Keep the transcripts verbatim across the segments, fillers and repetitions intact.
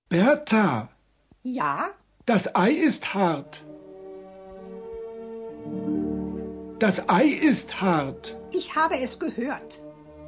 Bertha, Ja? das Ei ist hart. Das Ei ist hart. Ich habe es gehört.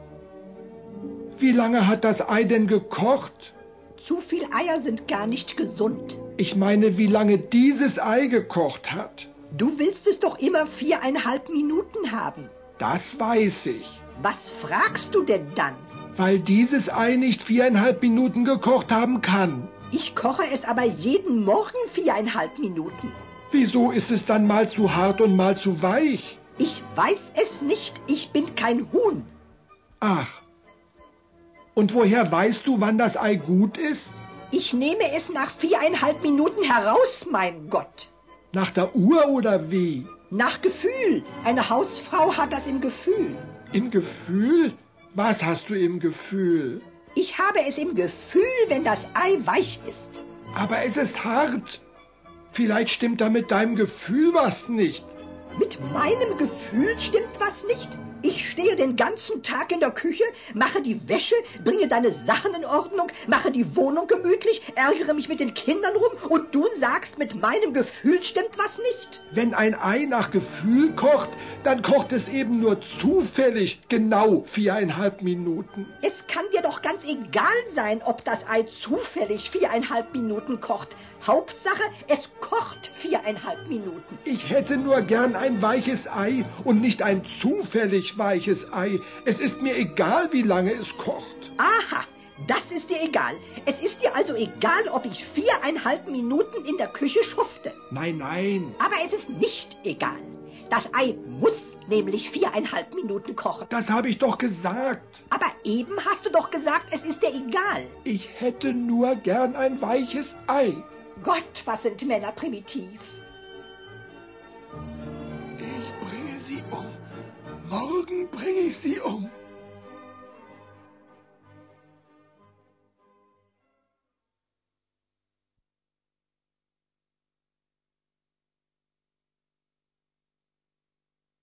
Wie lange hat das Ei denn gekocht? Zu viel Eier sind gar nicht gesund. Ich meine, wie lange dieses Ei gekocht hat. Du willst es doch immer viereinhalb Minuten haben. Das weiß ich. Was fragst du denn dann? Weil dieses Ei nicht viereinhalb Minuten gekocht haben kann. Ich koche es aber jeden Morgen viereinhalb Minuten. Wieso ist es dann mal zu hart und mal zu weich? Ich weiß es nicht. Ich bin kein Huhn. Ach. Und woher weißt du, wann das Ei gut ist? Ich nehme es nach viereinhalb Minuten heraus, mein Gott. Nach der Uhr oder wie? Nach Gefühl. Eine Hausfrau hat das im Gefühl. Im Gefühl? Was hast du im Gefühl? Ich habe es im Gefühl, wenn das Ei weich ist. Aber es ist hart. Vielleicht stimmt da mit deinem Gefühl was nicht. Mit meinem Gefühl stimmt was nicht. Ich stehe den ganzen Tag in der Küche, mache die Wäsche, bringe deine Sachen in Ordnung, mache die Wohnung gemütlich, ärgere mich mit den Kindern rum und du sagst, mit meinem Gefühl stimmt was nicht. Wenn ein Ei nach Gefühl kocht, dann kocht es eben nur zufällig genau viereinhalb Minuten. Es kann dir doch ganz egal sein, ob das Ei zufällig viereinhalb Minuten kocht. Hauptsache, es kocht viereinhalb Minuten. Ich hätte nur gern ein weiches Ei und nicht ein zufällig weiches Ei. Es ist mir egal, wie lange es kocht. Aha, das ist dir egal. Es ist dir also egal, ob ich viereinhalb Minuten in der Küche schufte. Nein, nein. Aber es ist nicht egal. Das Ei muss nämlich viereinhalb Minuten kochen. Das habe ich doch gesagt. Aber eben hast du doch gesagt, es ist dir egal. Ich hätte nur gern ein weiches Ei. Gott, was sind Männer primitiv. Ich bringe sie um. Morgen bringe ich sie um.